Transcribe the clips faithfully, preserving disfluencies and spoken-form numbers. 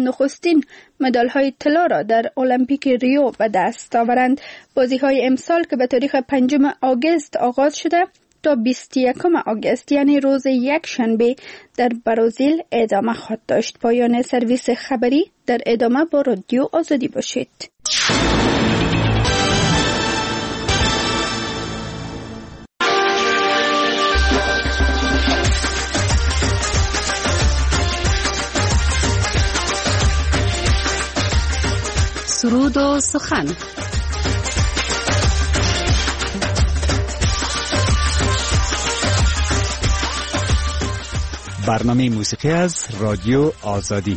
نخستین مدال های طلا را در المپیک ریو به دست آورند. بازی های امسال که به تاریخ پنجم آگوست آغاز شده تا بیست و یکم آگوست یعنی روز یک شنبه در برازیل ادامه خواهد داشت. پایان سرویس خبری. در ادامه با رادیو آزادی باشید. سرود و سخن. برنامه موسیقی از رادیو آزادی.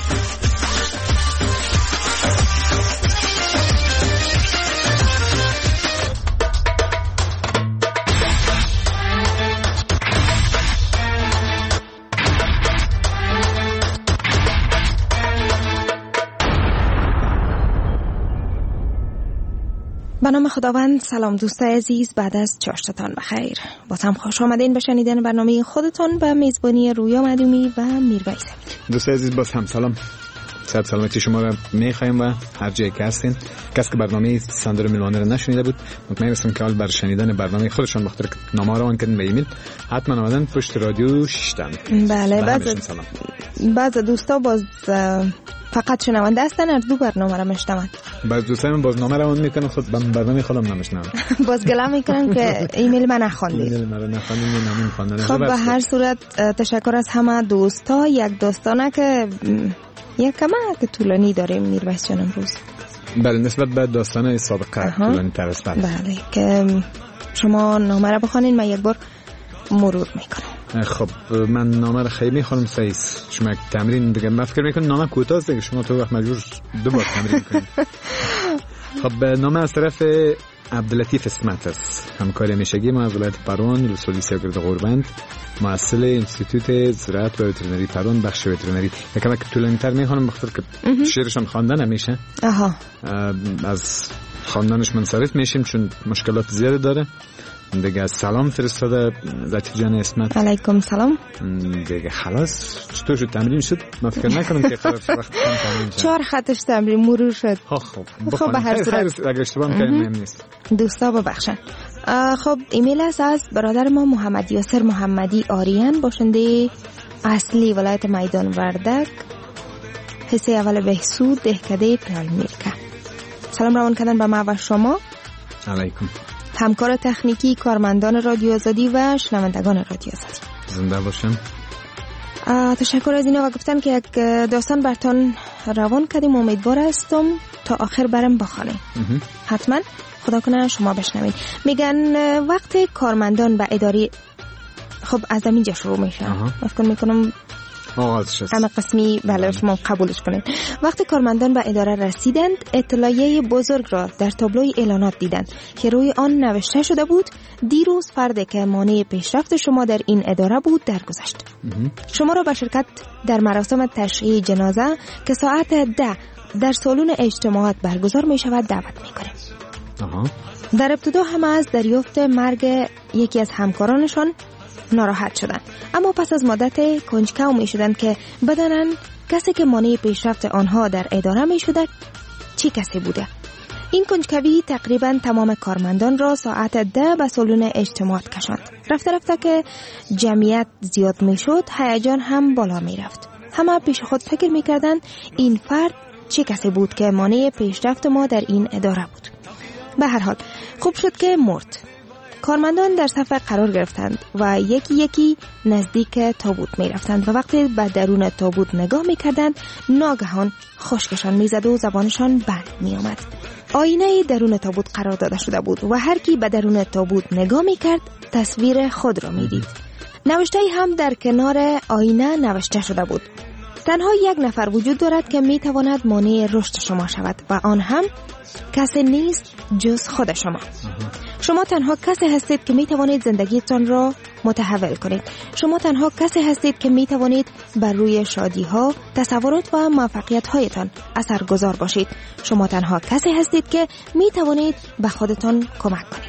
به نام خداوند. سلام دوستای عزیز، بعد از چاشتتان بخیر. باز هم خوش آمدین به شنیدن برنامه خودتان به میزبانی رویا مدومی و میرویس. دوستای عزیز باز هم سلام. صحت سلامتی شما را میخوایم و هر جایی که هستین. کسی که برنامه ساندر میلوانه را نشنیده بود مطمئن هستم که حال بر شنیدن برنامه خودشان بخاطر که نامه روان کردن به ایمیل حتما آمدن پشت رادیو ششتن. بله، بعض بعض دوستا باز فقط شنونده هستن، از دو برنامه را میشنون. بعض دوستای من باز نامه روان میکنن خود برنامه خودم نمیشنون. باز گله میکنن که ایمیل من نخوندید. ایمیل من نخوندید، نامه خواندن. خب به هر صورت تشکر از همه دوستا. یک داستانه که یک کمک طولانی داریم میرویس جان امروز. بله، نسبت به داستان سابقه طولانی تر است. بله که شما نامه را بخونین، من یک بار مرور میکنم. خب من نامه را خیلی میخونم. سعیس شما تمرین دیگه من فکر میکنم نامه کوتاه است دیگه، شما تو وقت مجبور دو بار تمرین کنید. خب نامه از طرف عبداللطیف اسمت است، همکار همیشگی ما از ولایت پروان، رسولی سیاگرد غوربند، مؤسس انستیتوت زراعت و وترنری پروان، بخش وترنری. یکم که طولانی‌تر میخونم بخاطر که شعرشان خواندن نمیشه. آها. از خواندنش منصرف میشیم چون مشکلات زیاده داره. دیگه سلام فرستاده لطیف جان اسمت. علیکم سلام. دیگه خلاص چطور شد تمرین شد؟ من فکر نکنم که خلاص وقت تمرین شد. چهار خطش تمرین مرور شد. خب خب خب به هر صورت اگر اشتباه می‌کنم مهم نیست. دوستا ببخشن. خب ایمیل است از برادر ما محمد یاسر محمدی آریان، باشنده اصلی ولایت میدان وردک، حصه اول بهسود، دهکده پلالمیرکه. سلام روان کردن به ما و شما. علیکم. همکار تکنیکی، کارمندان رادیو آزادی و شنوندگان رادیو آزادی. زنده باشم. تشکر از اینا و گفتن که یک داستان براتون روان کردیم. امیدوار هستم تا آخر برم بخوانید. حتما خدا کنه شما بشنوید. میگن وقت کارمندان به اداره، خب از اینجا شروع میشه. فکر میکنم آغاز شد. اما قسمی بله شما قبولش کنید. وقتی کارمندان به اداره رسیدند، اطلاعیه بزرگ را در تابلوی اعلانات دیدند که روی آن نوشته شده بود: دیروز فردی که مانع پیشرفت شما در این اداره بود درگذشت. شما را به شرکت در مراسم تشییع جنازه که ساعت ده در سالن اجتماعات برگزار می شود دعوت می کنیم. در ابتدا همه از دریافت مرگ یکی از همکارانشان ناراحت شدند، اما پس از مدت کنجکاو می شدند که بدانند کسی که مانع پیشرفت آنها در اداره می شده چی کسی بوده. این کنجکاوی تقریبا تمام کارمندان را ساعت ده به سالن اجتماعات کشاند. رفته رفته که جمعیت زیاد می شد، هیجان هم بالا می رفت. همه پیش خود فکر می کردند این فرد چه کسی بود که مانع پیشرفت ما در این اداره بود. به هر حال خوب شد که مرد. کارمندان در صف قرار گرفتند و یکی یکی نزدیک تابوت می رفتند و وقتی به درون تابوت نگاه می کردند ناگهان خشکشان می زد و زبانشان بند می آمد. آینه درون تابوت قرار داده شده بود و هر کی به درون تابوت نگاه می کرد تصویر خود را می دید. نوشته هم در کنار آینه نوشته شده بود: تنها یک نفر وجود دارد که می تواند مانع رشد شما شود و آن هم کسی نیست جز خود شما. شما تنها کسی هستید که می توانید زندگیتان را متحول کنید. شما تنها کسی هستید که می توانید بر روی شادی ها، تصورات و موفقیت هایتان اثرگذار باشید. شما تنها کسی هستید که می توانید به خودتان کمک کنید.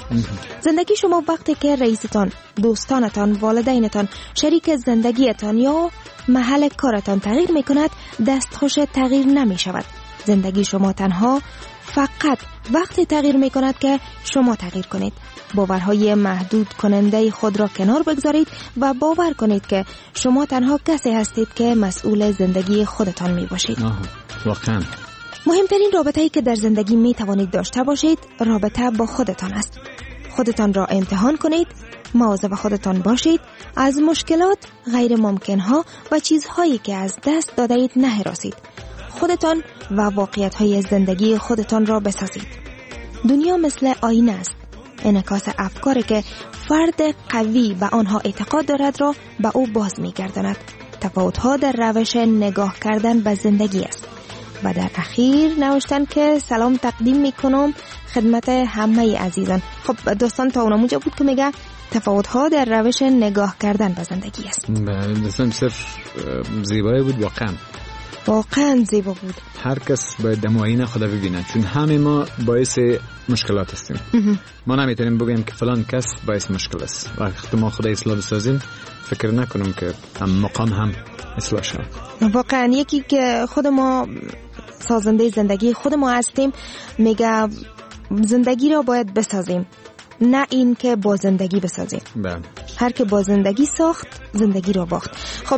زندگی شما وقتی که رئیستان، دوستانتان، والدینتان، شریک زندگیتان یا محل کارتان تغییر می کند، دستخوش تغییر نمی شود. زندگی شما تنها فقط وقتی تغییر می کند که شما تغییر کنید. باورهای محدود کننده خود را کنار بگذارید و باور کنید که شما تنها کسی هستید که مسئول زندگی خودتان می باشید. واقعا مهمترین رابطه‌ای که در زندگی می توانید داشته باشید رابطه با خودتان است. خودتان را امتحان کنید، مواظب خودتان باشید، از مشکلات، غیر ممکنها و چیزهایی که از دست داده اید نهراسید. خودتان و واقعیت‌های زندگی خودتان را بسازید. دنیا مثل آینه است، انعکاس افکاری که فرد قوی و آنها اعتقاد دارد را به او باز می‌گرداند. تفاوت‌ها در روش نگاه کردن به زندگی است. و در اخیر نوشتن که سلام تقدیم میکنم خدمت همه عزیزان. خب دوستان تا اونموجا بود که میگه تفاوت‌ها در روش نگاه کردن به زندگی است. بله دوستان بسیار زیبایی بود، واقعا واقعا زیبا بود. هر کس باید دمایین خدا ببینه، چون همه ما باعث مشکلات هستیم. ما نمیتونیم بگیم که فلان کس باعث مشکل است. وقتی ما خدا اصلاح بسازیم فکر نکنم که هم مقام هم اصلاح شد. واقعا یکی که خود ما سازنده زندگی خود ما هستیم میگه زندگی را باید بسازیم، نه این که با زندگی بسازیم. بله. هر که با زندگی ساخت زندگی را باخت. خب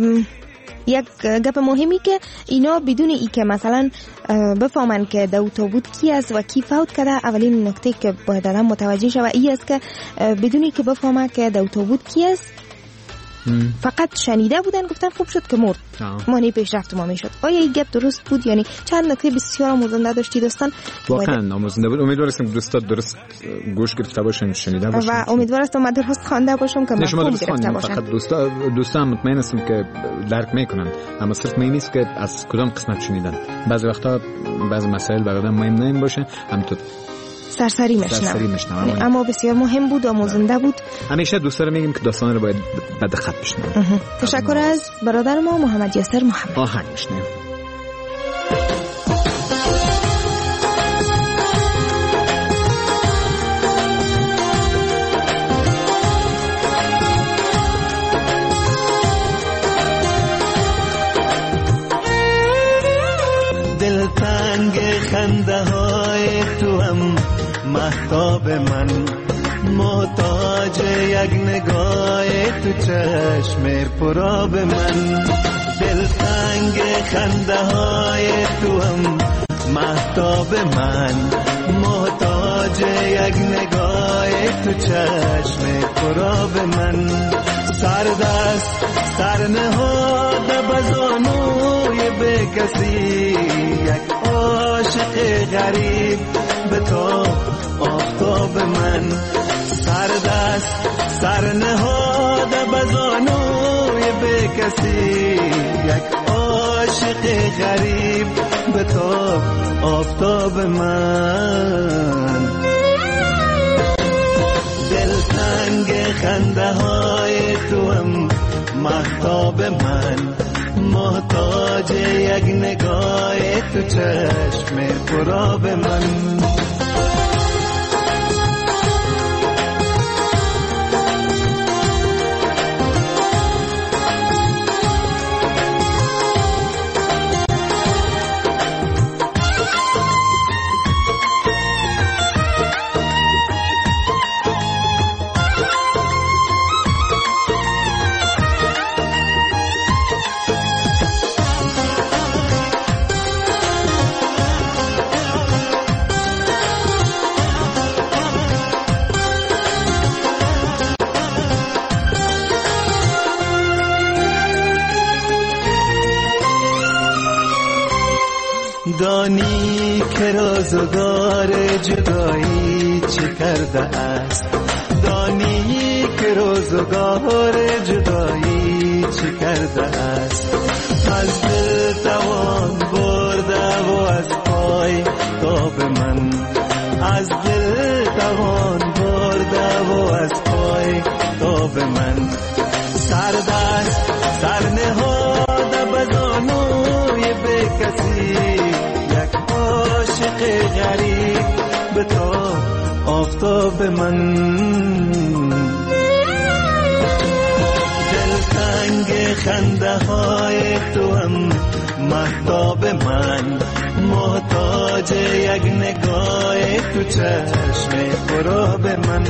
یک گپ مهمی که اینا بدون ای که مثلا بفهمن که دو تابوت کی است و کی فوت کرده، اولین نکته که باید آدم متوجه شود ای است که بدون ای که بفهمه که دو تابوت کی است ام. فقط شنیده بودن گفتن خوب شد که مرد، معنی پیشرفت ما میشد. آیا این گپ درست بود؟ یعنی چند نکته بسیار آموزنده داشتی دوستان؟ واقعا آموزنده بود. امیدوارم دوستان درست گوش گرفته باشن، شنیده باشن و امیدوارم من درست خوانده باشم که مفهوم گرفته باشن. فقط دوستان دوستان مطمئن هستم که درک میکنن، اما صرف مهم نیست که از کدام قسمت شنیدن. بعضی وقتا بعضی مسائل برای آدم مهم نمی باشه، همینطور سرسری میشنم، اما بسیار مهم بود و آموزنده بود. همیشه دوست دارم میگم که داستان رو باید به دقت بشنویم. تشکر از برادر ما محمد یاسر محمد. آهنگ میشنویم. دلتنگ خنده های تو هم مهتاب من، محتاج یک نگاه تو چشم پراب من. دلتنگ خنده های تو هم مهتاب من، محتاج یک نگاه تو چشم پراب من. سردست سر نهاده بزانوی به کسی، یک عاشق غریب به تو آفتاب من. سردست سر نهاده بزانوی به کسی، یک عاشق غریب به تو آفتاب من. دلتنگ خنده های تو هم مهتاب من، محتاج یک نگاه تو چشم پراب من. دانی که روزگار جدایی چه کرده است، دانی که روزگار جدایی چه کرده است. از دل توان برده و از پای تاب من، از دل توان برده و از پای تاب من. سردست سر نهاده بزانوی به کسی، یک عاشق غریب به تو آفتاب من. دلتنگ خنده های تو هم مهتاب من، محتاج یک نگاه تو چشم خراب من.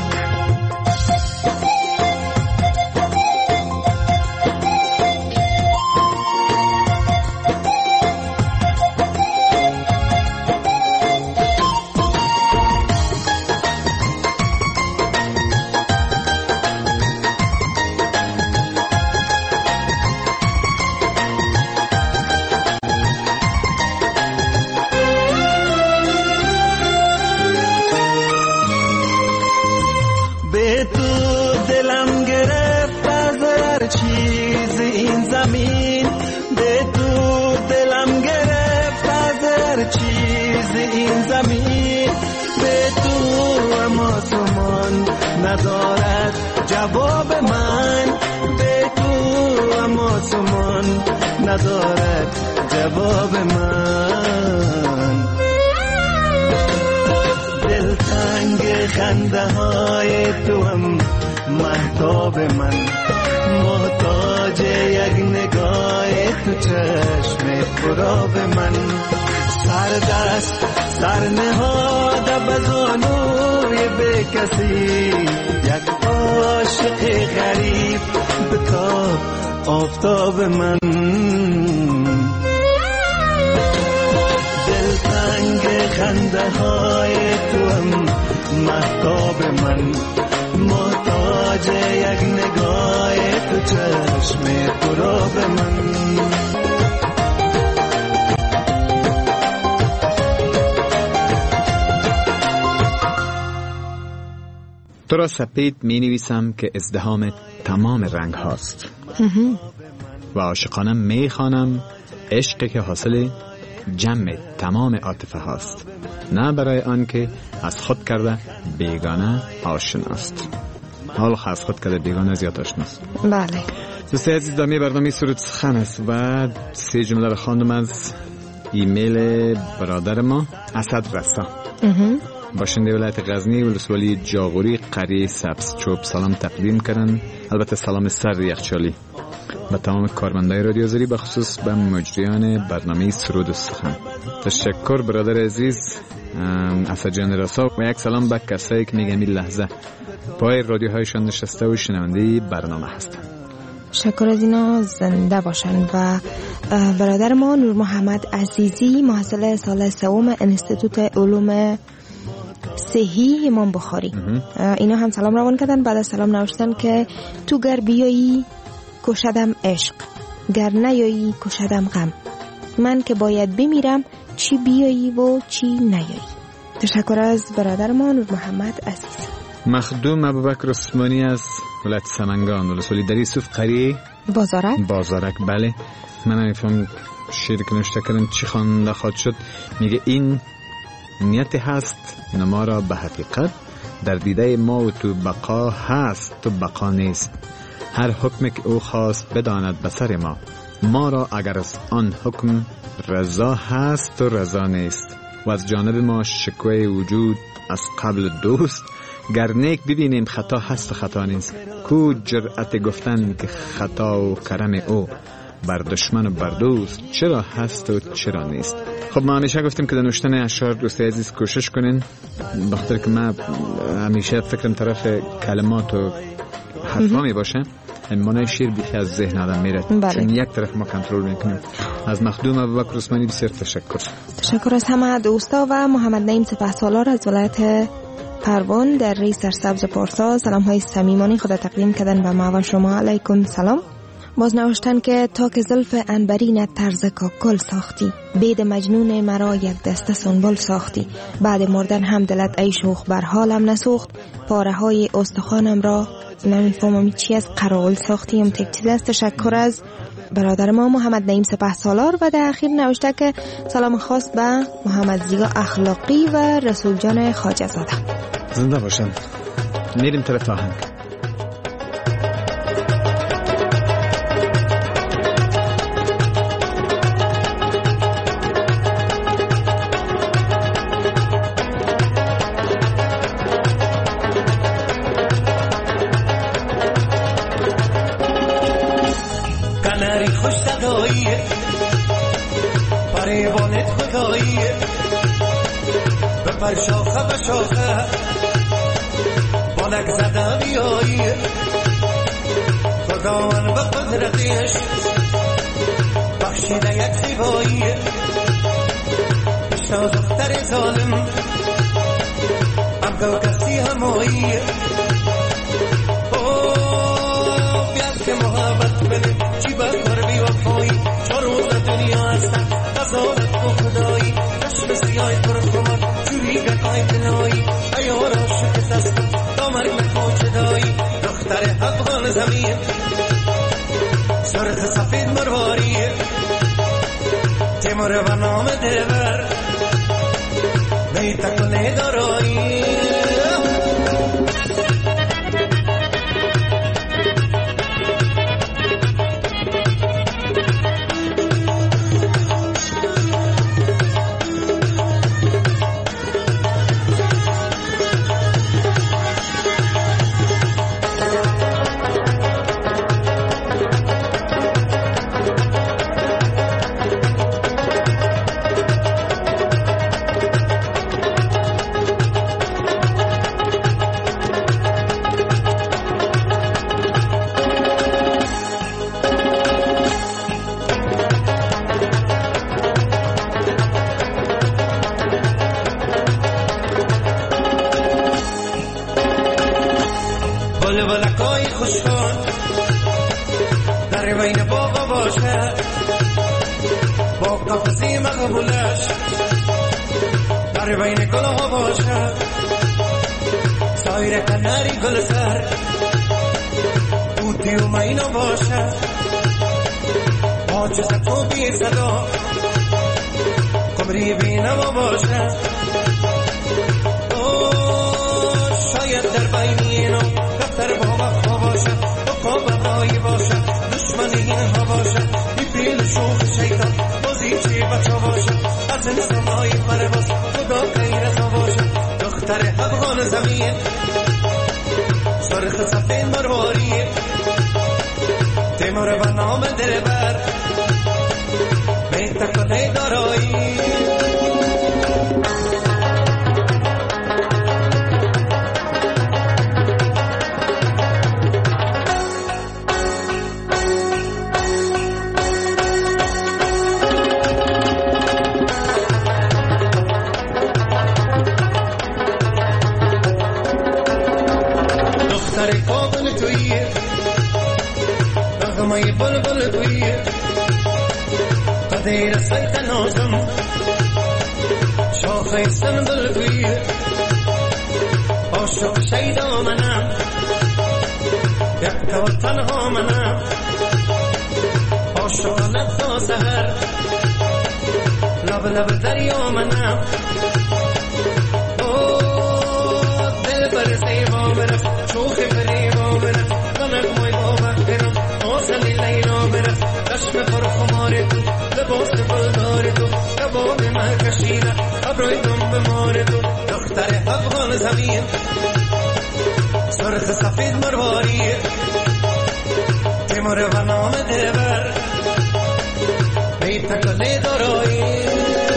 ندارد جواب من، به تو اما سمان ندارد جواب من. دلتنگ خنده های تو هم مهتاب من، محتاج یک نگاه تو چشم خراب من. سر دست سر نهاده بزانوی به کسی، یک عاشق غریب بتاب آفتاب من. دلتنگ خنده های تو هم مهتاب من، محتاج یک نگاه تو چشم خراب من. تو را سپید می نویسم که ازدحام تمام رنگ هاست و عاشقانم می خوانم عشقی که حاصل جمع تمام عاطفه هاست، نه برای آن که از خود کرده بیگانه آشناست. حال از خود کرده بیگانه زیاد آشناست. بله دوستی عزیز، دامی برنامه سرود سخن است و سه جمله را خواندم از ایمیل برادر ما اسد رسا. باشنده ولایت غزنی ولسوالی جاغوری قریه سبز چوب سلام تقدیم کردن. البته سلام سر یخچالی و تمام کارمندای رادیو آذری، به خصوص به مجریان برنامه سرود سخن. تشکر برادر عزیز اسد جان رسا و یک سلام به کسایی که میگم این لحظه پای رادیوهایشان نشسته و شنونده برنامه هستن. شکر از اینا زنده باشن. و برادر ما نور محمد عزیزی محصل سال سوم انستیتوت علوم صحی امام بخاری، اینا هم سلام روان کردن. بعد از سلام نوشتن که تو گر بیایی کشدم عشق، گر نیایی کشدم غم، من که باید بمیرم چی بیایی و چی نیایی. تشکر از برادر ما نور محمد عزیز. مخدوم ابوبکر عثمانی از ولایت سمنگان ولسوالی در یوسف قریه بازارک بازارک بله. من نمیفهم شعری که نوشته کردن چی خوانده خواهد شد. میگه این نیت هست نما را به حقیقت، در دیده ما و تو بقا هست تو بقا نیست. هر حکم که او خواست بداند بسر ما، ما را اگر از آن حکم رضا هست تو رضا نیست. و از جانب ما شکوه وجود از قبل دوست، گر نیک ببینیم خطا هست و خطا نیست. کو جرأت گفتن که خطا و کرم او، بر دشمن و بر دوست چرا هست و چرا نیست. خب ما همیشه گفتیم که در نوشتن اشعار دوستی عزیز کوشش کنین، بخاطر که من همیشه فکرم طرف کلمات و حرفا می باشه، معنای شعر بیخی از ذهن آدم میره، چون یک طرف ما کنترل میکنیم. از مخدوم ابوبکر عثمانی بسیار تشکر. تشکر از همه دوستا و محمد نعیم سپهسالار از ولایت پروان در ری سرسبز پارسا سلام های صمیمانه خود تقدیم کردن به ما و شما. علیکم سلام. باز نوشتن که تا که زلف عنبرین طرز کاکل ساختی، بید مجنون مرا یک دسته سنبل ساختی، بعد مردن هم دلت ای شوخ بر حالم نسوخت، پاره های استخوانم را نمیفهمم چی از قرائل ساختی. هم تک چیز است. تشکر از برادر ما محمد نعیم سپهسالار. و در اخیر نوشته که سلام خاص به محمد زیگا اخلاقی و رسول جان خواجه زاده. زنده باشن. میریم طرف آهنگ. پای بالت خدایی بپر شاخه به شاخه بالک زده بیایی خداوند به قدرتش بخشیده یک زیبایی بشنا دختر ظالم هم کسی همایی بیاد که محبت بده چی بکر بی وفایی چه روز دنیا هستن قضاوت با خدایی چشم سیاه پر خمر جوری گتای دلایی ایار عاشق دستم دامر مکو چدایی دختر افغان زمین سرخ سفید مرواری تیمور و نام دلبر نیتا کنه دارایی بلبلکای خوشخوان در بین باغ باشه با قفصی مقبولش در بین گل ها باشه سایر کناری گل سر بودی و مینا باشه آجز تو بی صدا قمری بی نما باشه شاید در بین اینو دفتر بابا ها باشه بقا بقایی باشه دشمن این ها باشه بی پیل شوخ شیطان بازی چی بچه باشه از این سمای پرواز خدا غیر ها باشه دختر افغان زمین سرخ سفید مرواری تیمور و نام دلبر بیت کنه دارایی دختر کابل تویه نغمه بلبل تویه قدیر سیت نازم شاخه سنبل تویه عاشق شیدا منم یک تو تنها منم عاشق لب سهر لب لب دریا منم دل بر سیما برست شوخ فریبا برست غمک موی بابا برم آسلی لیلا برست چشم پر خمار تو لباس گلدار تو کباب من کشیده ابروی دم بمار تو دختر افغان زمین سرخ سفید مرواری تیمور و نام دلبر بیت کنه دارایی.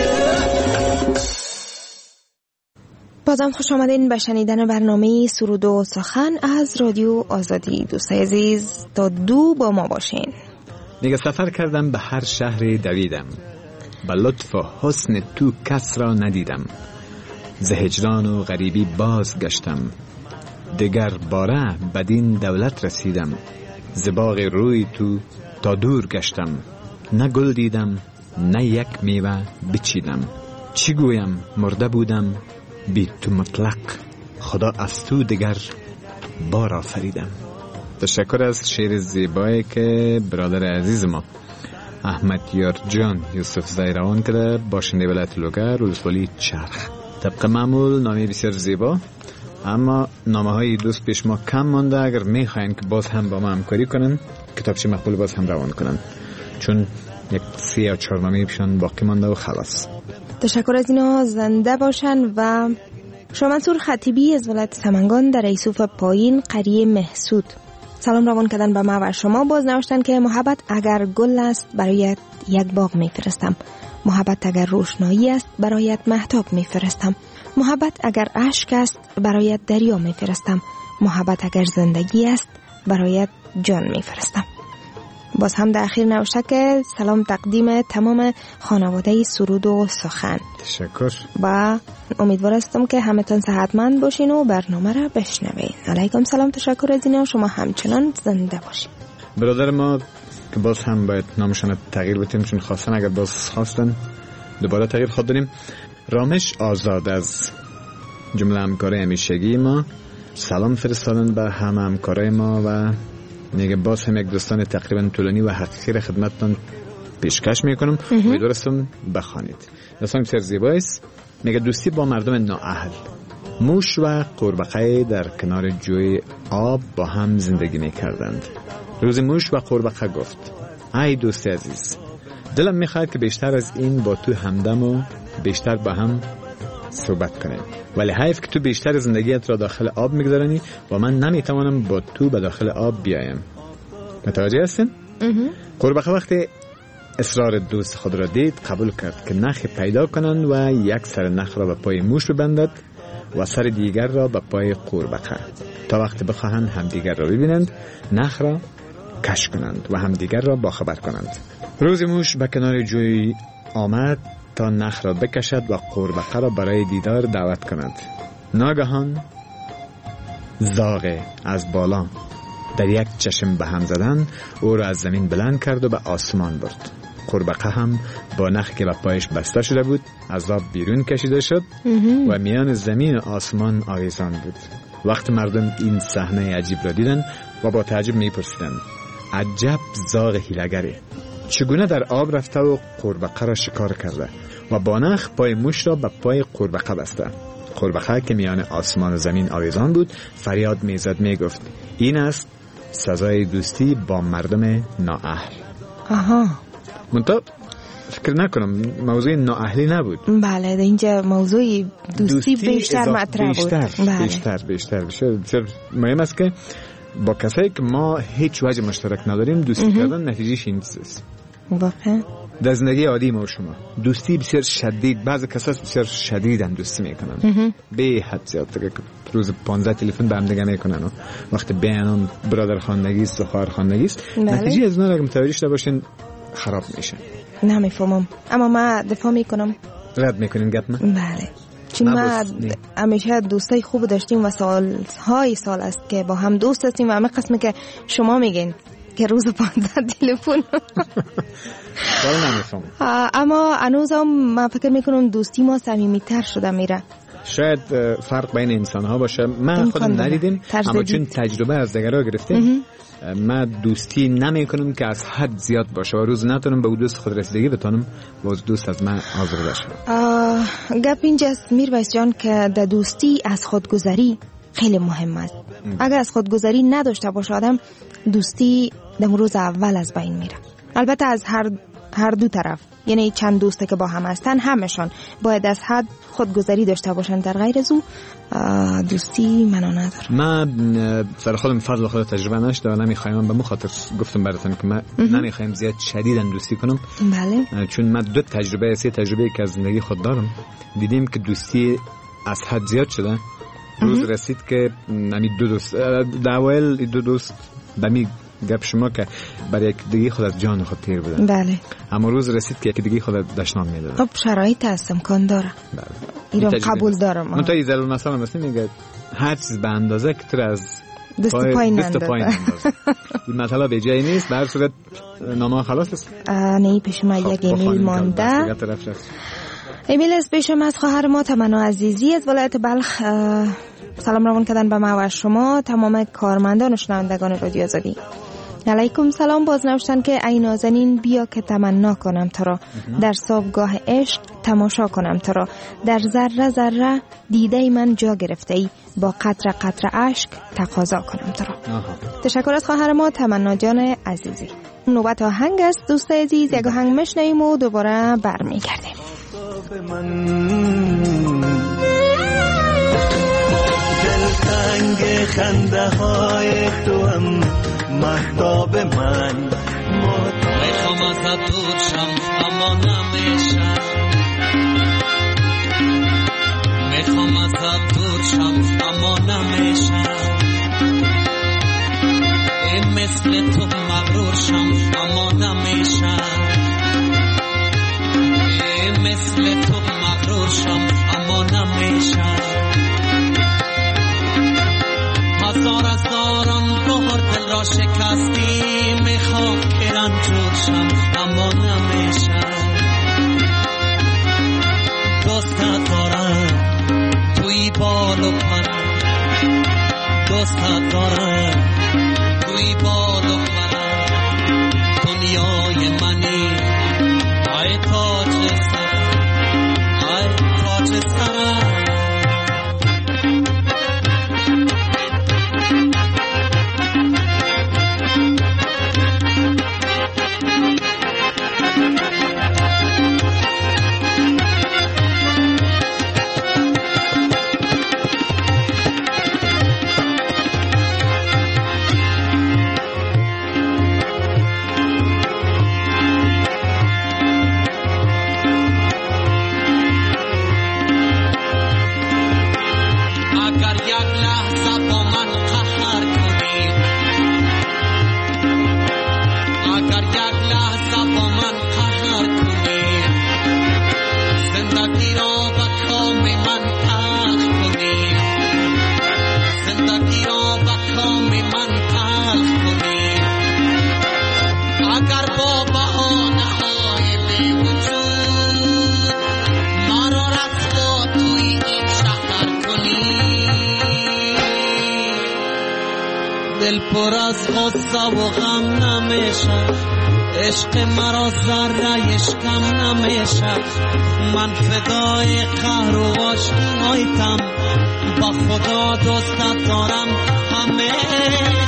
بازم خوش آمدین به شنیدن برنامه سرود و سخن از رادیو آزادی. دوستای عزیز تا دو با ما باشین. میگه سفر کردم به هر شهری دویدم، به لطف و حسن تو کس را ندیدم، ز هجران و غریبی باز گشتم، دگر باره بدین دولت رسیدم، ز باغ روی تو تا دور گشتم، نه گل دیدم نه یک میوه بچیدم، چی گویم مرده بودم بی تو مطلق، خدا از تو دگر بار آفریدم. تشکر از شعر زیبایی که برادر عزیز ما احمد یار جان یوسف زیروان کرده با شنیده ولایت لوگر ولسوالی چرخ. طبق معمول نامه بسیار زیبا، اما نامه های دوست پیش ما کم مانده. اگر میخواین که باز هم با ما همکاری کنن کتابچه مقبول باز هم روان کنن، چون یک سی یا چهار نامه پیشان باقی مانده و خلاص. تشکر از اینا زنده باشن. و شما منصور خطیبی از ولایت سمنگان در ایسوف پایین قریه محسود سلام روان کردن به ما و شما. باز نوشتن که محبت اگر گل است برای یک باغ میفرستم، محبت اگر روشنایی است برایت مهتاب میفرستم. محبت اگر اشک است برایت دریا میفرستم. محبت اگر زندگی است برایت جان میفرستم. باز هم در اخیر نوشته که سلام تقدیم تمام خانواده سرود و سخن. تشکر. و امیدوار هستم که همتون صحتمند باشین و برنامه را بشنوین. علیکم سلام، تشکر از اینا، شما همچنان زنده باشین. برادر ما که باز هم باید نامشان تغییر بدیم چون خواستن، اگر باز خواستن دوباره تغییر خود داریم. رامش آزاد از جمله همکارای همیشگی ما سلام فرستادن به همه همکارای ما و میگه باز هم یک داستان تقریبا طولانی و حقیقی را خدمتتون پیشکش میکنم، امیدوار هستم بخوانید. داستان بسیار زیبایی است. میگه دوستی با مردم نااهل. موش و قورباغه در کنار جوی آب با هم زندگی میکردند. روز موش و قورباغه گفت: ای دوست عزیز، دلم میخواد که بیشتر از این با تو همدم و بیشتر با هم صحبت کنیم، ولی حیف که تو بیشتر زندگیت را داخل آب میگذارنی و من نمیتوانم با تو به داخل آب بیایم. متوجه هستین؟ قورباغه وقتی اصرار دوست خود را دید قبول کرد که نخی پیدا کنند و یک سر نخ را به پای موش ببندد و سر دیگر را به پای قورباغه تا وقتی بخواهند همدیگر را ببینند نخ را کش کنند و همدیگر را باخبر کنند. روز موش به کنار جوی آمد تا نخ را بکشد و قورباغه را برای دیدار دعوت کند. ناگهان زاغ از بالا در یک چشم به هم زدن او را از زمین بلند کرد و به آسمان برد. قورباغه هم با نخی که به پایش بسته شده بود از آب بیرون کشیده شد و میان زمین و آسمان آویزان بود. وقت مردم این صحنه عجیب را دیدند و با تعجب میپرسیدند: عجب زاغ هیله‌گری، چگونه در آب رفته و قورباغه را شکار کرده و با نخ پای موش را به پای قورباغه بسته. قورباغه که میان آسمان و زمین آویزان بود فریاد میزد، میگفت: این است سزای دوستی با مردم نااهل. آها. منتها فکر نکنم موضوع نااهلی نبود. بله، در اینجا موضوع دوستی, دوستی بیشتر مطرح بود. بیشتر بله. بیشتر بیشتر بیشتر بیشتر مهم است که با کسایی که ما هیچ وجه مشترک نداریم دوستی کردن نتیجهش این است. واقعا در زندگی عادی ما و شما دوستی بسیار شدید، بعضی کسا بسیار شدید هم دوستی میکنن، به حد زیاد، که روز پانزده تلفن به هم دیگه میکنن و وقتی بیانم برادر خواندگی است و خواهر خواندگی است، نتیجه از اونها اگه متوجه شده باشین خراب میشه. نمیفهمم، اما ما دفاع میکنم. رد میکنین گپ من؟ بله، چون ما همیشه دوستای خوب داشتیم و سالهای سال است که با هم دوست هستیم و همه قسمی که شما میگین که روز پانزده تلفن بالا نمیفهم. اما هنوزم من فکر میکنم دوستی ما صمیمیتر شده میره. شاید فرق بین انسان ها باشه، من خودم ندیدیم اما چون تجربه از دیگرها گرفتیم. من دوستی نمی کنم که از حد زیاد باشه و روز نتونم به دوست خود رسیدگی بتونم و دوست از من آزرده شد. گپ اینجاست میرویس جان که در دوستی از خودگذری خیلی مهم است. اگر از خودگذری نداشته باشه آدم دوستی در روز اول از بین میره. البته از هر هر دو طرف، یعنی چند دوسته که با هم هستن همشان باید از حد خودگذری داشته باشن، در غیر از او دوستی منو نداره. من سر خودم فضل خود تجربه نشده و نمیخوایم، به مخاطر گفتم براتون که من نمیخوایم زیاد شدیداً دوستی کنم. بله. چون من دو تجربه سی تجربه که از زندگی خود دارم، دیدیم که دوستی از حد زیاد شده. روز رسید که نمی دو دوست داول دو دوست بمی گپ شما که برای یک دیگه خود از جان خود تیر بودن. بله. اما روز رسید که یک دیگه خود دشنام میدادن. خب شرایط هست، امکان داره. بله. اینو قبول دارم. من تا ایزل مثلا مثلا میگه هر چیز به اندازه که تو از دست پایین اندازه. این مطلب به جایی نیست. به هر صورت نامه خلاص است. نه پیش ما یک ایمیل مانده. ایمیل از پیشم از خواهر ما تمنا عزیزی از ولایت بلخ. سلام روان کردن به ما و شما تمام کارمندان و شنوندگان رادیو آزادی. علیکم سلام. باز نوشتن که ای نازنین بیا که تمنا کنم تو را، در صابگاه عشق تماشا کنم تو را، در ذره ذره دیده من جا گرفته ای، با قطره قطره اشک تقاضا کنم تو را. تشکر از خواهر ما تمنا جان عزیزی. نوبت آهنگ است دوست عزیز، یک آهنگ میشنویم و دوباره برمیگردیم. دلتنگ خنده های تو هم مهتاب من، میخوام از دور شم اما نمیشه، میخوام ازت دور شم اما نمیشم، مثل تو مغرور شم اما نمیشم، مثل تو مغرور شم اما نمیشم. هزار هزاران بار دل را شکستی، میخوام که رنجور شم اما نمیشم. دوستت دارم توی بال و پر، دوستت دارم توی بال و پر، دنیای منی ای تاج سر، ای تاج سر. دل پر از غصه و غم نمیشه، عشق مرا ذره عشقم نمیشه. من فدای قهر و آشنایتم، با خدا دوستت دارم همیشه.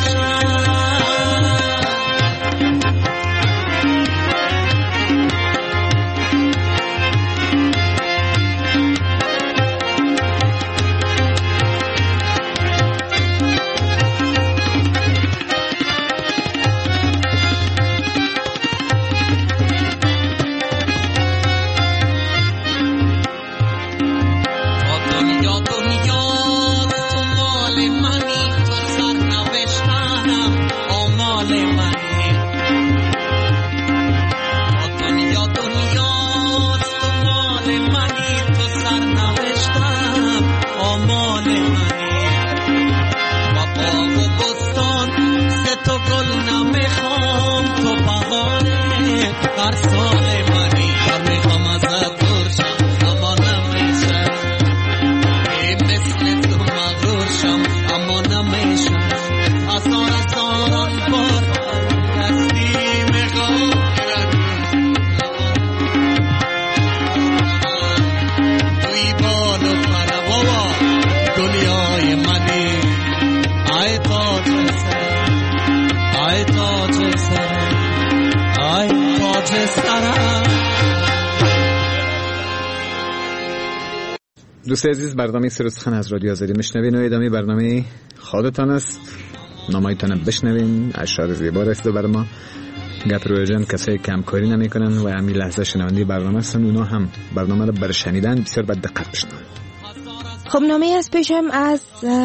دوست عزیز، برنامه سرودسخن از رادیو آزادی میشنوین و ادامه برنامه خودتان است. نامایتان بشنوین، اشعار زیبا رسیده بر ما. گپ رویجن کسایی که همکاری نمیکنن و همین لحظه شنونده برنامه هستن، اونا هم برنامه رو برای شنیدن بسیار با دقت بشنون. خب نامه از پیشم از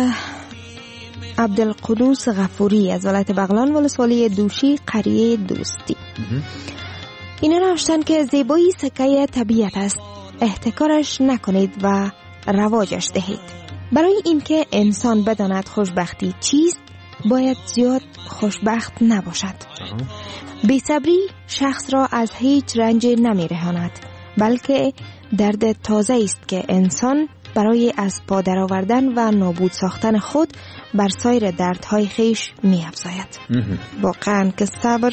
عبدالقدوس غفوری از ولایت بغلان ولسوالی دوشی قریه دوستی. اینا نوشتن که زیبایی سکه طبیعت است، احتکارش نکنید و رواجش دهید. برای اینکه انسان بداند خوشبختی چیست، باید زیاد خوشبخت نباشد. بی‌صبری شخص را از هیچ رنج نمی‌رهاند، بلکه درد تازه است که انسان برای از پا درآوردن و نابود ساختن خود بر سایر دردهای خیش می‌افزاید. واقعاً که صبر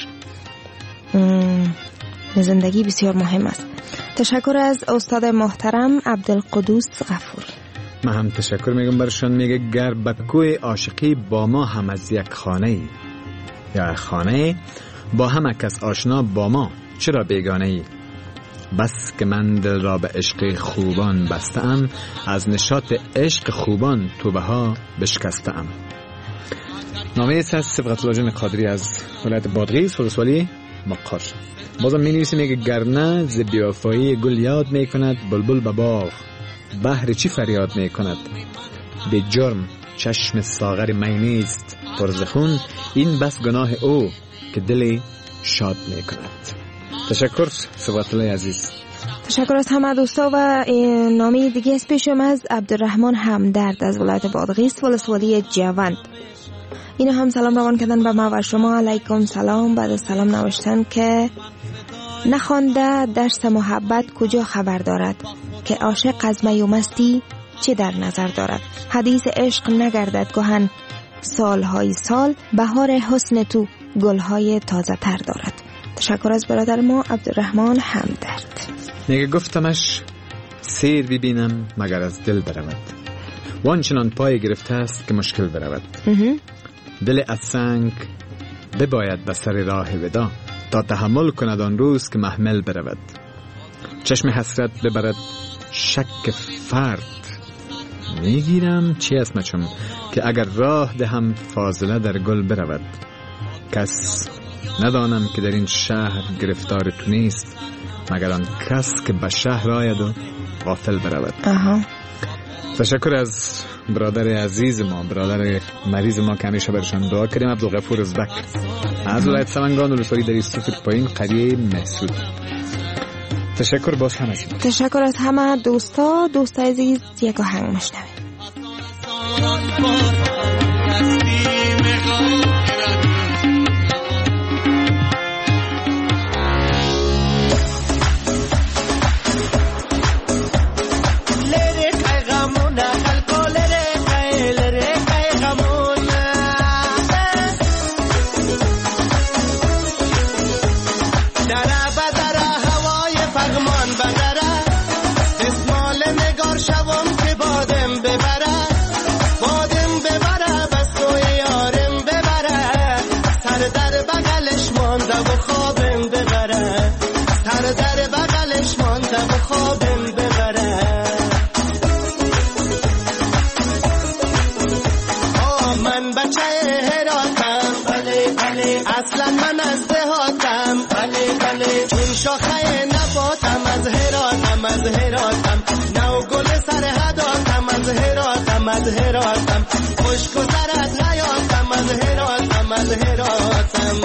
زندگی بسیار مهم است. تشکر از استاد محترم عبدالقدوس غفوری. من هم تشکر میگم برشان. میگه گر بکوی عاشقی با ما هم از یک خانه یا خانه، با همه کس آشنا با ما چرا بیگانه ای؟ بس که من دل را به عشق خوبان بستم، از نشاط عشق خوبان توبه ها بشکستم. نامه است از صبغت الله جان قادری از ولایت بادغیس ولسوالی مقر. بازم می نویسه، میگه گرنه ز بی‌وفایی گل یاد میکند بلبل به باغ، بهر چی فریاد می کند؟ به جرم چشم ساغر می نیست پر خون، این بس گناه او که دل شاد می کند. تشکر ثبات الله عزیز. تشکر از همه دوستا. و نامه دیگه از پیشم از عبدالرحمن همدرد از ولایت بادغیس ولسوالی جوند. اینا هم سلام روان کردن به ما و شما. علیکم سلام. بعد از سلام نوشتن که نخوانده درس محبت کجا خبر دارد، که عاشق از می و مستی چه در نظر دارد. حدیث عشق نگردد گهن سالهای سال، بهار حسن تو گلهای تازه تر دارد. تشکر از برادر ما عبدالرحمن همدرد. میگه گفتمش سیر ببینم مگر از دل برود، وانچنان پای گرفته است که مشکل برود. دل از سنگ بباید به سر راه ودا، تا تحمل کند آن روز که محمل برود. چشم حسرت ببرد شک فرد، میگیرم چی است مچم که اگر راه دهم فاضله در گل برود. کس ندانم که در این شهر گرفتار تو نیست، مگر آن کس که به شهر آید و غافل برود. آها. تشکر از برادر عزیز ما، برادر مریض ما که همیشه برشان دعا کردیم، عبدالغفور ازبک از ولایت سمنگان ولسوالی در صفر پایین قریه محسود. تشکر باز همه. تشکر از همه دوستا. دوست عزیز یک آهنگ مشنویم. اصلا من از دهاتم، بله بله چون شاخه نباتم، از هراتم از هراتم، نو گل سر هداتم، از هراتم از هراتم، خوشک و سر از حیاتم، از هراتم از هراتم.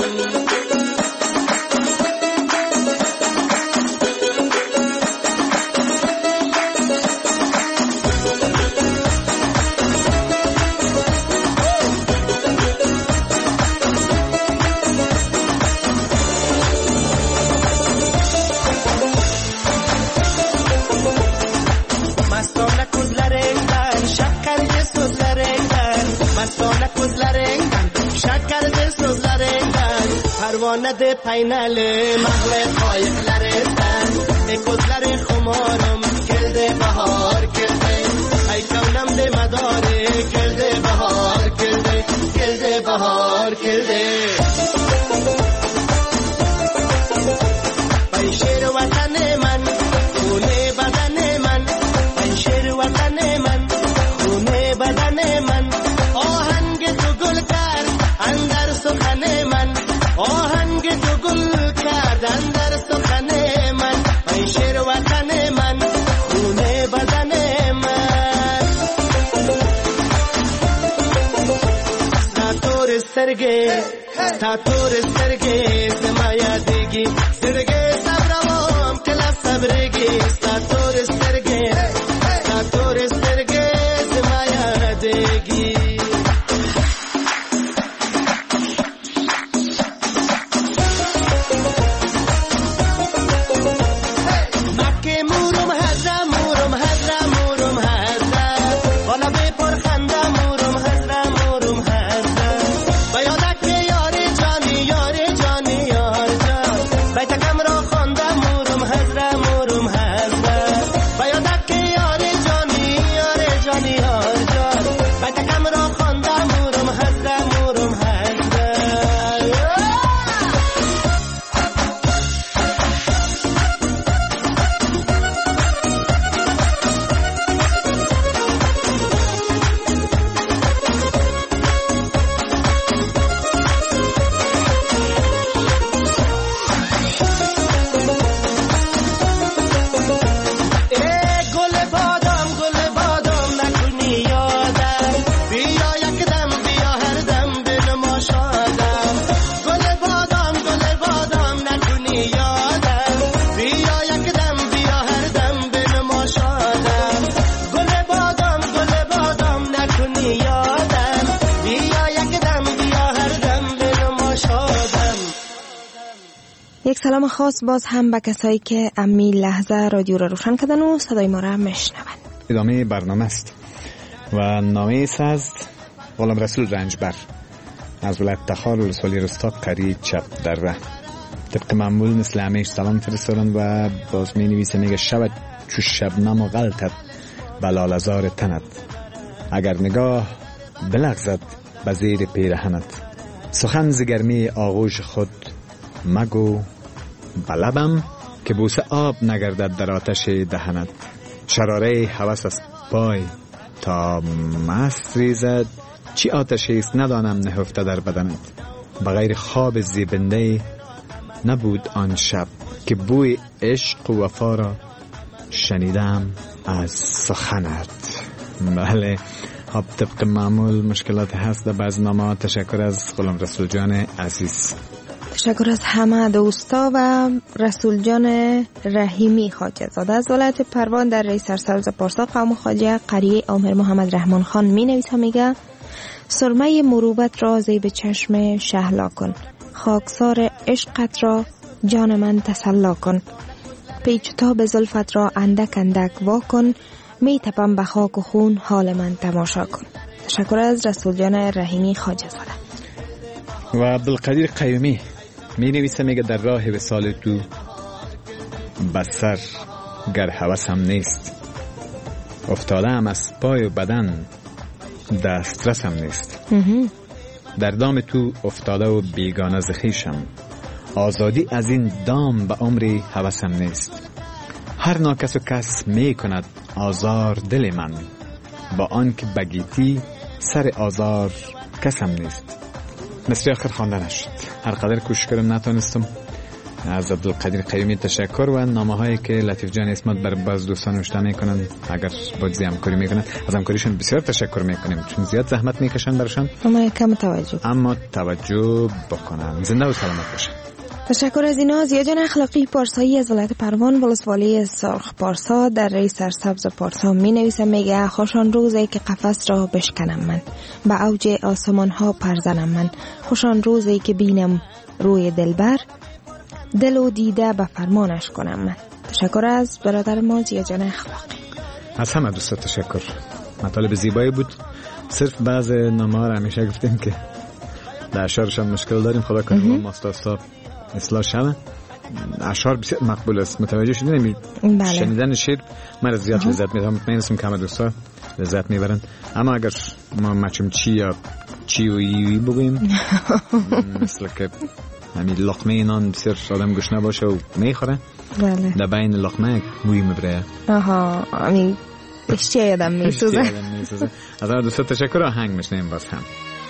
پروانه پینل محل قایق لرستن اکوزلر خمارم کلده بهار کلده ای کونم ده مداره کلده بهار کلده کلده بهار کلده. ای شیر وطن من خونه بدن من، ای شیر وطن من خونه بدن من، آهنگ تو گل کرد اندر سخن من، آهنگ تو گل کردن در سخن من، ای شیر وطن من خونه بدن من. ساتور سرگه ساتور سرگه سمایا دیگی سرگه صبروام کلا صبرگی، ساتور سرگه ساتور سرگه سمایا دیگی. مورم هزرا مورم هزرا یک سلام خاص باز هم به کسایی که امی لحظه رادیو را روشن کردن و صدای ما را میشنون. ادامه برنامه است و نامه ایست از غلام رسول رنجبر از ولایت تخار ولسوالی رستا قری چپ دره. طبق معمول مثل همیشه سلام فرستادن و باز می نویسه، میگه شب چو شبنم و غلطت بلال ازار تنت، اگر نگاه بلغزد به زیر پیرهنت، سخن ز گرمی آغوش خود مگو بلبم که بوسه آب نگردد در آتش دهنت، شراره هوس از پای تا مست ریزد، چی آتشی است ندانم نهفته در بدنت، بغیر خواب زیبنده نبود آن شب که بوی عشق و وفا را شنیدم از سخنت. بله، خب طبق معمول مشکلات هست در بعض نامه. تشکر از غلام رسول جان عزیز. تشکر از همه دوستا و رسول جان رحیمی خواجه زاده از ولایت پروان در ری سرسبز پارسا قوم خواجه قریه عامر محمد رحمان خان می نویسه، میگه سرمه مروبت را زیب چشم شهلا کن، خاکسار عشقت را جان من تسلا کن، پیچتا به زلفت را اندک اندک وا کن، می تپم به خاک و خون حال من تماشا کن. تشکر از رسول جان رحیمی خواجه زاده. و عبدالقدیر قیومی می نویسه، میگه در راه وصال تو بسر گر هوس هم نیست، افتاده هم از پای و بدن دسترس هم نیست، در دام تو افتاده و بیگانه ز خویشم، آزادی از این دام به عمری هوسم نیست، هر ناکس و کس می کند آزار دل من، با آن که بگیتی سر آزار کسم نیست. مثل آخر خوانده نشد، هر قدر کوشش کردم نتونستم. از عبدالقدیر قیومی تشکر و نامه هایی که لطیف جان اسمت بر باز دوستان نوشته میکنن، اگر باید همکاری میکنن از همکاریشون بسیار تشکر میکنیم، چون زیاد زحمت میکشن برشان، اما کم توجه اما توجه بکنن. زنده و سلامت باشن. تشکر از اینا. زیاجان اخلاقی پارسایی از ولایت پروان ولسوالی سرخ پارسا در ری سرسبز پارسا می نویسه، میگه خوشان روزی که قفس را بشکنم من، به اوج آسمان ها پرزنم من، خوشان روزی که بینم روی دلبر، دل و دیده به فرمانش کنم من. تشکر از برادر ما زیاجان اخلاقی. از همه دوستا تشکر. مطالب زیبایی بود. صرف بعض نامه ها را همیشه گفتیم که در اشعارشان مشکل داریم، خدا کنه ماستاستا اصلاح شده. اشعار بسیار مقبول است. متوجه شدین؟ بله. شنیدن شعر من زیاد لذت میدم. مطمئن هستم که همه دوستا لذت میبرن. اما اگر ما مچم چی یا چی و یوی بگوییم مثل که همین لقمه نان بسیار آدم گوش نباشه و میخوره، بله، در بین لقمه موی میبره. آها، همین اشتی آدم میسوزه. از همه دوستا تشکر. آهنگ میشنیم باز هم.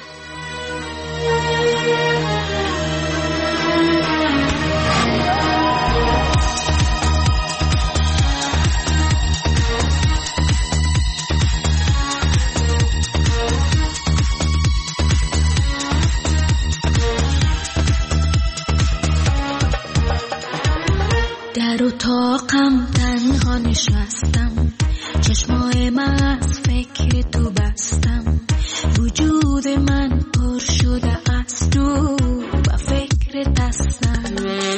در اتاقم تنها نشستم، چشمای من از فکر تو بستم، وجود من پر شده از تو و فکر دستم،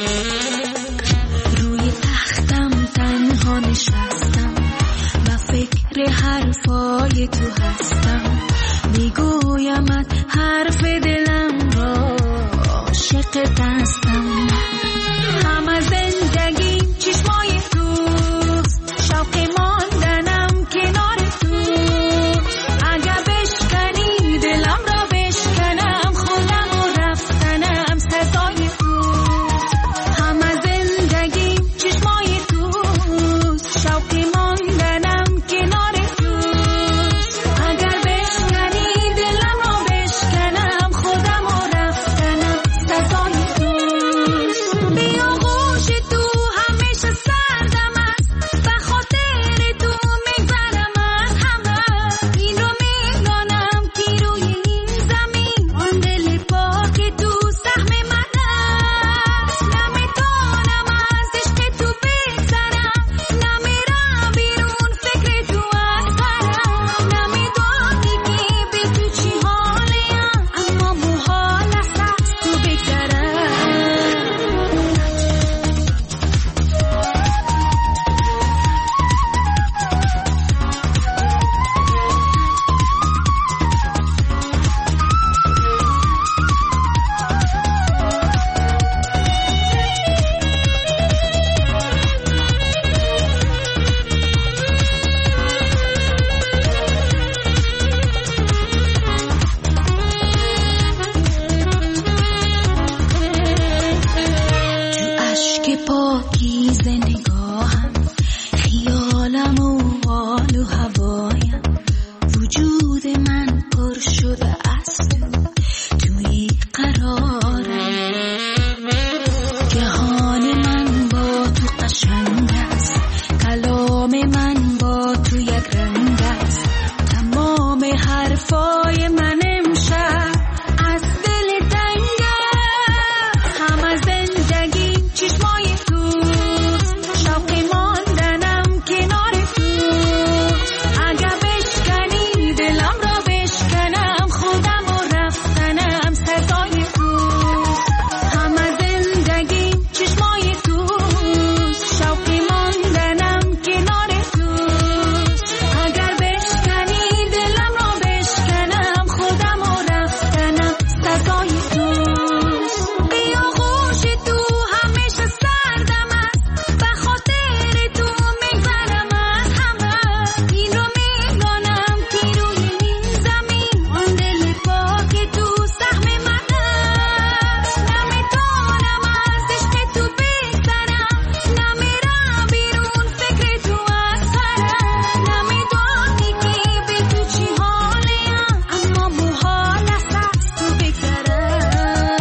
روی تختم تنها نشستم و فکر حرفای تو هستم، میگویمت حرف دلم را عاشق دستم، همه زندگیم چشمای توست، شوق ماندنم کنار تو، اگه بشکنی دلم را بشکنم، خودم و رفتنم سزای تو، همه زندگیم چشمای توست، شوق ماندنم کنار تو، اگر بشکنی دلم را بشکنم، خودم و رفتنم سزای تو، بیا گوش دلم و حال و هوایم وجود من پر شده است توی قرارم جهان من با تو قشنگ است کلام من با تو یک رنگ است تمام حرفای من امشب از دل تنگ است همه زندگی چشمای توست شوق ماندنم کنار توست اگه بشکنی دلم را بشکنم خودم و رفتنم سزای توست همه زندگی چشمای توست شوق ماندنم کنار توست اگر بشکنی دلم را بشکنم خودم و رفتنم سزای توست بیا خوش تو همیشه سردم است به خاطر تو میگذرم از همه این رو میدانم که روی این زمین آن دل پاک تو سهم من است نمیتونم از عشق تو بگذرم نمیرم بیرون فکر تو از سرم نمیدانی که به تو چی حالیم اما محال است از تو بگذرم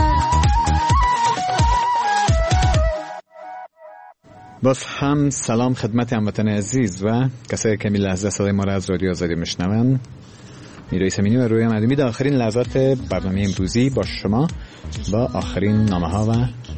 باز هم سلام خدمت هموطن عزیز و کسایی که می لحظه صدای ما را از رادیو آزادی میشنون. میرای سمینی و روی مدومی در آخرین لحظات برنامه امروزی با شما با آخرین نامه ها و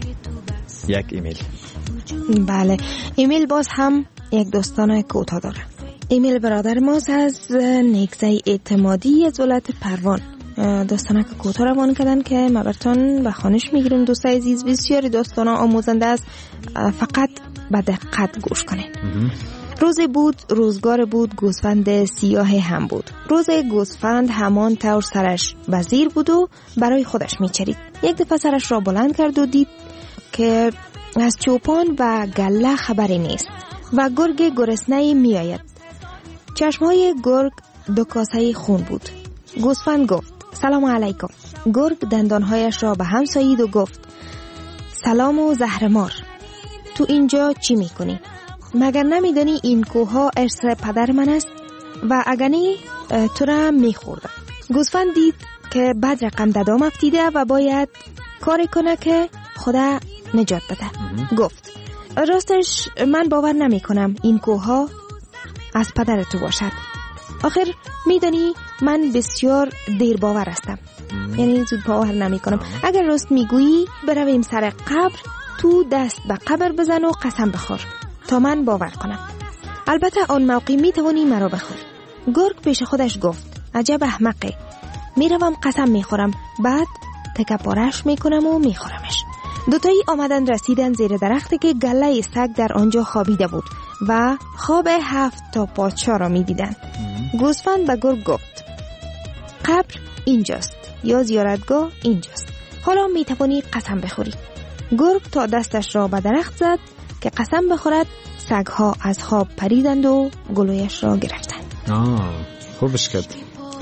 یک ایمیل. بله، ایمیل باز هم یک داستان کوتاه داره. ایمیل برادر ماست از نیکزای اعتمادی از ولایت پروان. داستانه که کوتاه روان کردن که ما براتون به خوانش میگیریم. دوستای عزیز بسیاری داستانا آموزنده است، فقط به دقت گوش کنین. روزی بود، روزگار بود، گوسفند سیاه هم بود. روز گوسفند همان طور سرش وزیر بود و برای خودش میچرید. یک دفعه سرش را بلند کرد و دید که از چوپان و گله خبری نیست و گرگ گرسنه‌ای میآید. چشمهای گرگ دو کاسه خون بود. گوسفند گفت سلام علیکم. گرگ دندانهایش را به هم سایید و گفت سلام و زهرمار، تو اینجا چی میکنی؟ مگر نمیدانی این کوها ارث پدر من است و اگنی تو را میخوردم. گوسفند دید که بد رقم ددام افتیده و باید کاری کنه که خدا نجات بده. گفت راستش من باور نمی کنم این کوها از پدر تو باشد. آخر میدانی من بسیار دیر باور هستم، یعنی زود باور نمی کنم. اگر راست میگویی برویم سر قبر، تو دست به قبر بزن و قسم بخور تا من باور کنم. البته آن موقع میتوانی مرا بخوری. گرگ پیش خودش گفت عجب احمقه، میروم قسم میخورم بعد تکه پارش میکنم و میخورمش. دوتایی آمدن رسیدن زیر درختی که گله سگ در آنجا خوابیده بود و خواب هفت تا پادشاه را میدیدن. گوسفند به گرگ گفت قبر اینجاست یا زیارتگاه اینجاست، حالا میتوانی قسم بخوری. گرگ تا دستش را به درخت زد که قسم بخورد. سگها از خواب پریدند و گلویش را گرفتند. آه خوبش کرد.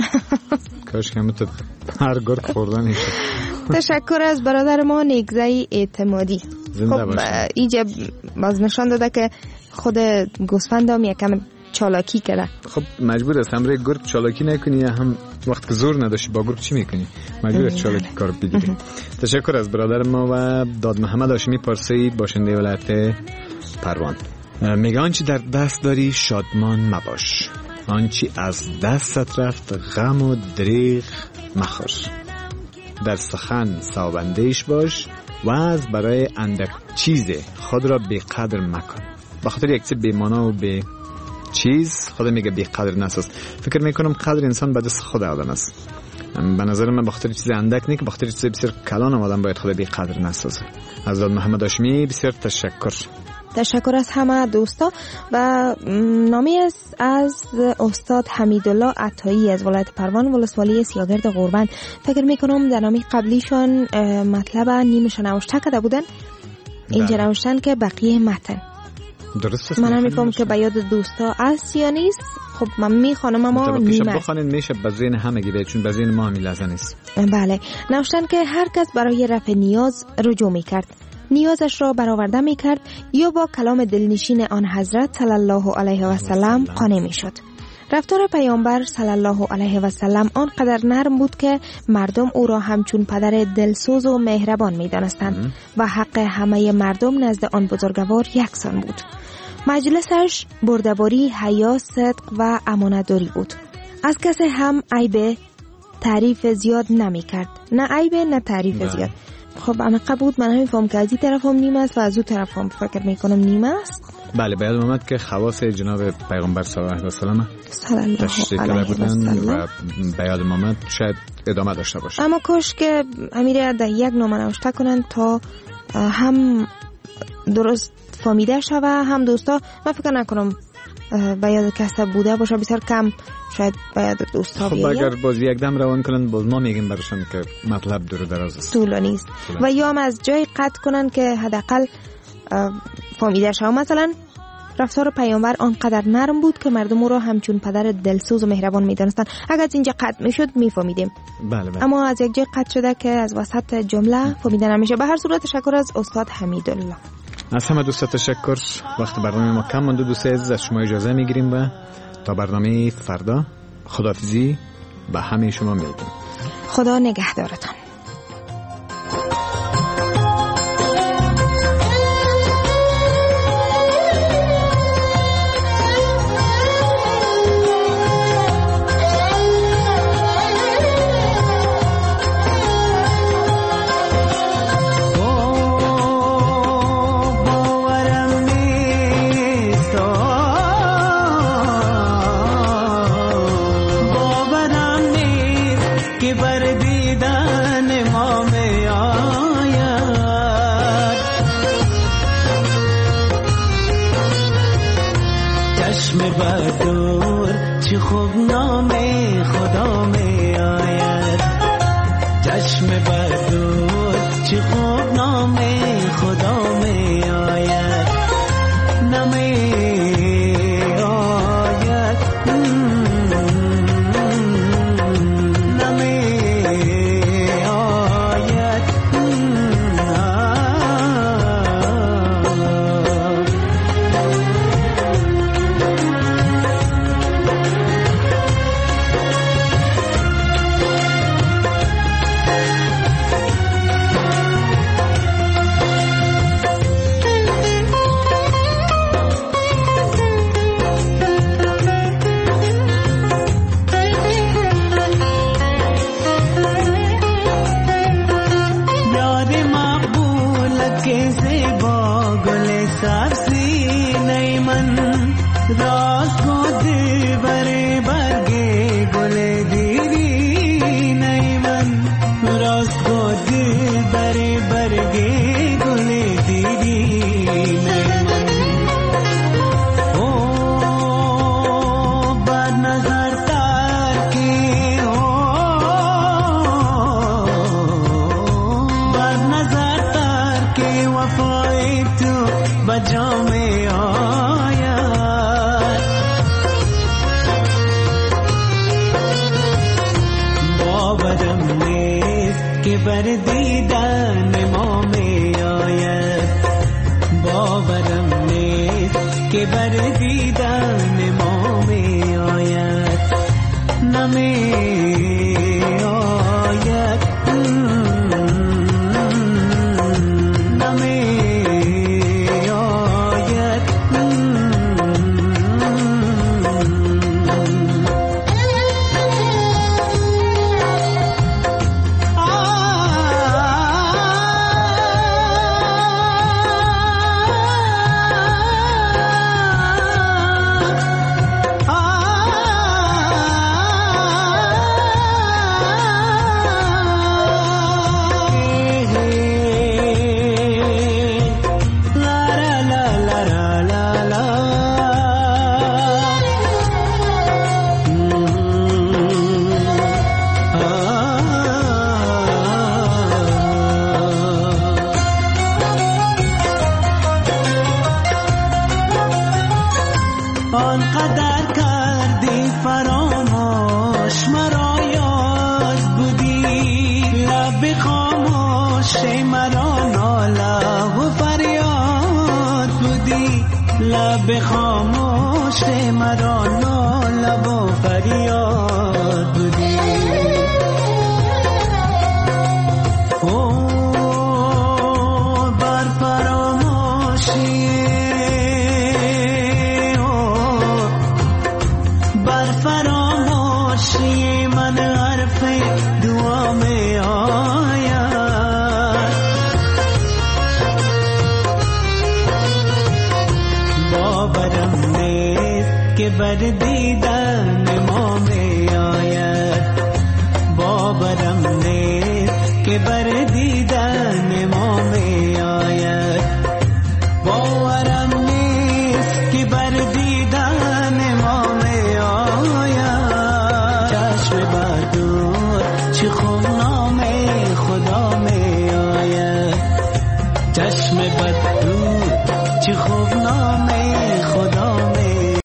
کاش که همونطور هر گرگ خوردن ایشه. تشکر از برادر ما نیکزای اعتمادی. خب ایجا باز نشان داده که خود گوسفند هم یکم چالاکی کرده. خب مجبور است همراه گرگ چالاکی نکنی، هم وقت که زور نداشتی با گرگ چی میکنی؟ مجبور است چالاکی کار بگیری. تشکر از برادر ما و داد محمد هاشمی پارسی باشنده ولایت پروان. میگه آنچه در دست داری شادمان مباش، آنچه از دستت رفت غم و دریغ مخور. در سخن صابندهش باش و از برای اندک چیز خود را بیقدر مکن. بخاطر یک چیز بیمانا و بی چیز خدا میگه بیقدر نساز. فکر میکنم قدر انسان به دست خود آدم است. به نظر من بخاطر چیز اندک نه که بخاطر چیز بسیار کلان آدم باید خدا بیقدر نسازه. از داد محمد هاشمی بسیار تشکر. تشکر از همه دوستا و نامی از از استاد حمیدالله عطایی از ولایت پروان ولسوالی سیاگرد قربان. فکر میکنم در نامی قبلیشان مطلب نیمشان نوشته کرده بودن، اینجا نوشتن که بقیه متن درست. من هم میکنم که به یاد دوستا از یا نیست. خب من میخوانم اما نیمه بخوانین میشه بزین همه گیره، چون بزین ما همی لازم نیست. بله، نوشتن که هر کس برای رفع نیاز رجوع میکرد نیازش را برآورده می کرد یا با کلام دلنشین آن حضرت صلی الله علیه و سلم قانع می شد. رفتار پیامبر صلی الله علیه و سلم آنقدر نرم بود که مردم او را همچون پدر دلسوز و مهربان می دانستند و حق همه مردم نزد آن بزرگوار یکسان بود. مجلسش بردباری، حیا، صدق و امانتداری بود. از کسی هم عیب تعریف زیاد نمی کرد. نه عیب نه تعریف بله. زیاد. خب عمیقه بود. من همین فهم که از این طرف هم نیم است و از اون طرف هم فکر می کنم نیم است. بله، به یادم آمد که خواص جناب پیغمبر صلی الله علیه و سلم صلی الله تشریف علیه کرده و بودن سلم. و به یادم آمد شاید ادامه داشته باشه. اما کاش که امیره در یک نامه نوشته کنند تا هم درست فهمیده شوه هم دوستا. من فکر نکنم به یاد کسی بوده باشه، بسیار کم شاید به یاد دوستا خب بیاید. اگر باز یک دم روان کنن باز ما میگیم برشان که مطلب دور و دراز است، طولانی است و یا هم از جای قطع کنن که حداقل فهمیده شوه. مثلا رفتار پیامبر آنقدر نرم بود که مردم او را همچون پدر دلسوز و مهربان می‌دانستند. اگر از اینجا قطع میشد میفهمیدیم. بله بله. اما از یک جای قطع شده که از وسط جمله فهمیده نمیشه. به هر صورت تشکر از استاد حمیدالله. از همه دوستا تشکر. وقت برنامه ما کم مانده. دوست عزیز از شما اجازه میگیریم و تا برنامه فردا خداحافظی به همه شما میگیم. خدا نگهدارتان. مرا ناله نالب و فریاد بودی. او بر فراموشی بر فراموشی من حرف دعا می آید. باورم نیست که بر دیدن ما می آید. باورم نیست که بر دیدن